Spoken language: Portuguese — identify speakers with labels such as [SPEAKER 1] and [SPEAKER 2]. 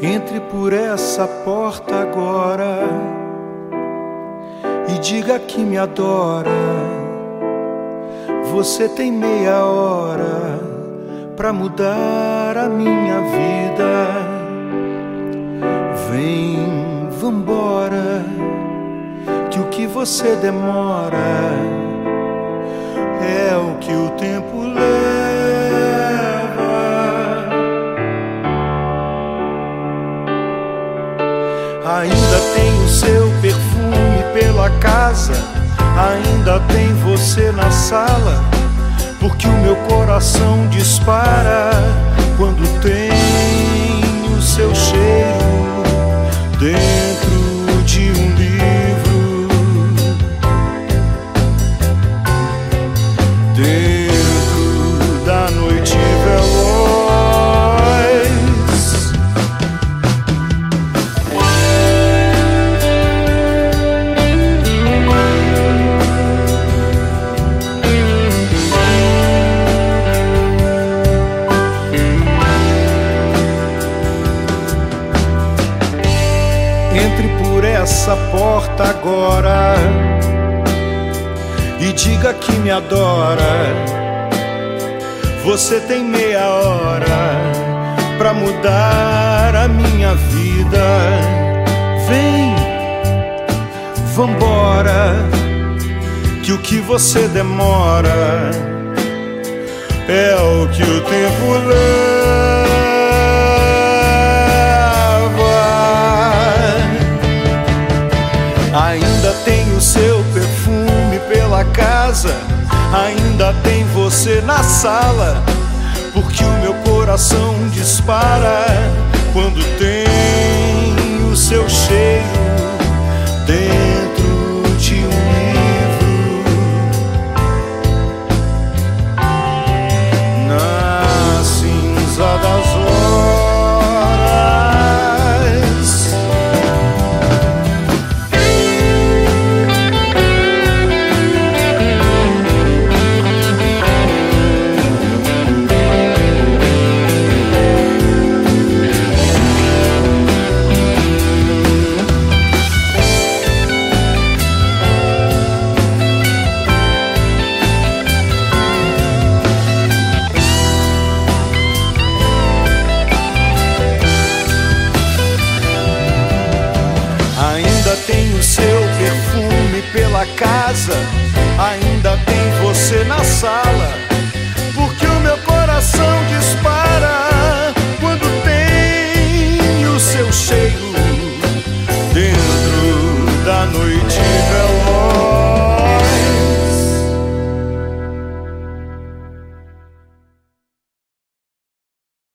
[SPEAKER 1] Entre por essa porta agora e diga que me adora. Você tem meia hora pra mudar a minha vida. Vem, vambora, que o que você demora é o que o tempo leva. Ainda tem o seu perfume pela casa, ainda tem você na sala, porque o meu coração dispara quando tem o seu cheiro dentro de um livro, dentro da noite veloz. Entre por essa porta agora e diga que me adora. Você tem meia hora pra mudar a minha vida. Vem, vambora, que o que você demora é o que o tempo leva. Ainda tem o seu perfume pela casa, ainda tem você na sala, porque o meu coração dispara quando tem o seu cheiro dentro de um livro, na cinza das horas. Ainda tem o seu perfume pela casa, ainda tem você na sala, porque o meu coração dispara